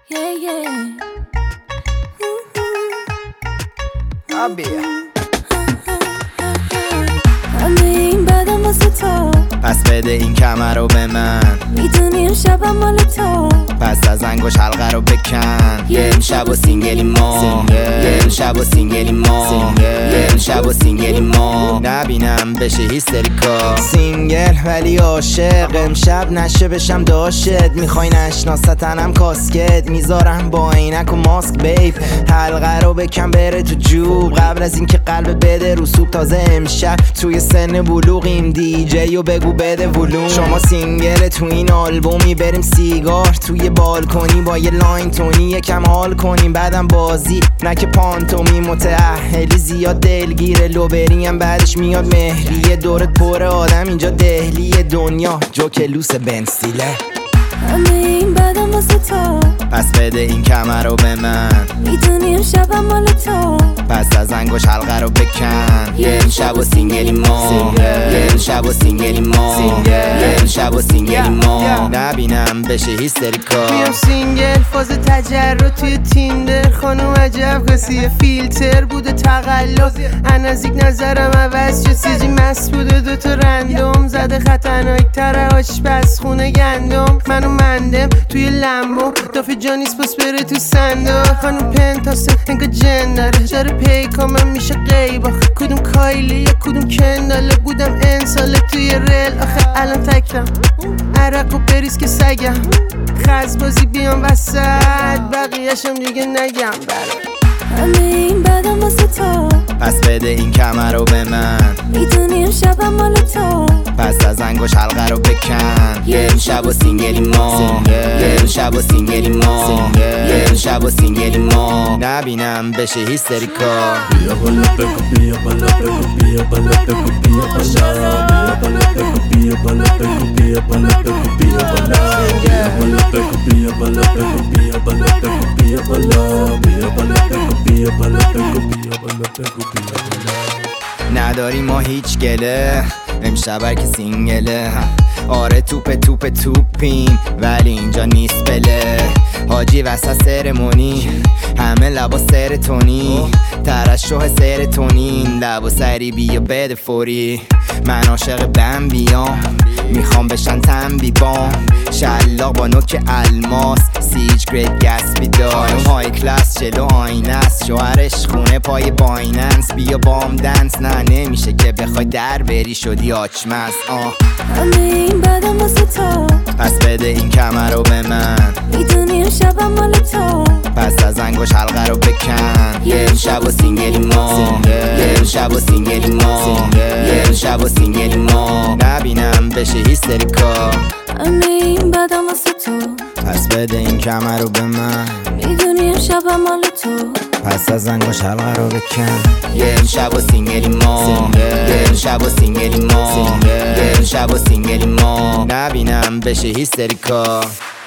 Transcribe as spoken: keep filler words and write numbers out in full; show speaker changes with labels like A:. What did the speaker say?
A: yeah, yeah.
B: آبیه
A: همه این بدم واسه تو،
B: پس بده این کمر رو به من.
A: میدونی امشبم مال تو،
B: پس از انگوش حلقه رو بکن. یه امشب و سینگلی ما، یه امشب و سینگلی ما، یه امشب و سینگلی ما. نبینم بشه هیستریکا. سینگل ولی عاشق، امشب نشه بشم داشت. میخوای نشناستنم کاسکت، میذارم با عینک و ماسک بیب. حلقه رو بکن بره تو جوب، قبل از اینکه قلب بده رو سوب. تازه امشب توی سن بلوغیم، دی جی و بگو بده ولوم. شما سینگل تو این آلبومی، بریم سیگار توی بالکنی با یه لاین تونی، یکم حال کنیم بعدم بازی نه که پانتومی. متأهلی زیاد دلگیره، لوبریم بعدش میاد مهریه. دورت پر آدم اینجا دهلی دنیا، جوکلوس بنسیله.
A: همه این بدم واسه تو،
B: پس بده این کمر رو به من.
A: میدونی امشبم مال تو،
B: پس از انگوش حلقه رو بکن. یه امشب و سینگلی ما، یه امشب و سینگلی ما، یه امشب و سینگلی ما. نبینم بشه هیستریکا.
C: میام سینگل فاز تجرد توی تیندر، خانم عجب قصیه فیلتر بوده تقلب. نزدیک نظرم عوض شد، سیجی مست بوده دوتا رندوم زده. خطرناک تره آشپز خونه گندم. منو مندم توی لمبو، دافی جانیس پس بره تو صندوق. خانم پنتاسه انگا جن داره، جاره پیکامم میشه قیبا. کدوم کایلی یا کدوم کنداله، بودم انساله توی ریل. آخه الان تکم عرق و بریز که سگم، خز بازی بیام وسط، بقیهشم دیگه نگم. برای
A: همه این بدم واسه تو،
B: پس بده این کمر رو به من.
A: میدونی امشبم مال تو،
B: پس از انگوش حلقه رو بکن. یه امشب و سینگلی ما، یه امشب و سینگلی ما، یه امشب و سینگلی ما. نبینم بشه هیستریکا.
D: بیا بالا بگو، بیا بالا بگو، بیا بالا بگو، بیا بالا. بیا بالا بگو، بیا بالا بگو، بیا بالا بگو، بیا بالا. بیا بالا بگو، بیا بالا بگو، بیا بالا بگو، بیا بالا. بیا بالا بگو، بیا بالا بگو، بیا بالا بگو، بیا بالا.
B: نداری ما هیچ گله، امشب هر که سینگله. آره توپ توپ توپیم ولی اینجا نیست بله. حاجی وسط سرمونی، همه لبا سرتونی. ترشح سرتونین، لبا سری بیا بده فوری. من عاشق بمبیام، میخوام بشن تنبی بام. شلاق با نوک الماس، سیج گریت گسبی دارم. های کلاس جلو آینه است، شوهرش خونه پای بایننس. بیا بام دنس، نه نمیشه که بخوای در بری شدی آچمز. آه
A: همه این بدم واسه تو،
B: پس بده این کمر رو به من.
A: میدونی امشبم مال تو،
B: پس از انگوش حلقه رو بکن. یه امشب و سینگلی ما، یه امشب و سینگلی ما، یه امشب و سینگلی ما. نبینم بشه هیستریکا.
A: همه این بدم واسه تو،
B: پس بده این کمر رو به من.
A: میدونی امشبم مال تو،
B: پس از انگوش حلقه رو بکن. یه امشب و سینگلی ما، یه امشب و سینگلی ما، یه امشب و سینگلی ما. نبینم بشه هیستریکا.